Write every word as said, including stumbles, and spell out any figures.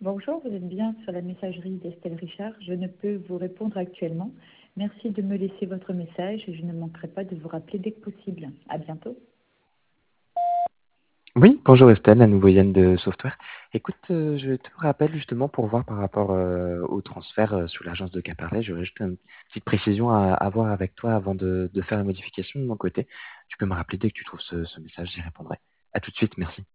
Bonjour, vous êtes bien sur la messagerie d'Estelle Richard. Je ne peux vous répondre actuellement. Merci de me laisser votre message et je ne manquerai pas de vous rappeler dès que possible. À bientôt. Oui, bonjour Estelle, à nouveau Yann de Software. Écoute, euh, je te rappelle justement pour voir par rapport euh, au transfert euh, sous l'agence de Caparlet, j'aurais juste une petite précision à avoir avec toi avant de, de faire la modification de mon côté. Tu peux me rappeler dès que tu trouves ce, ce message, j'y répondrai. À tout de suite, merci.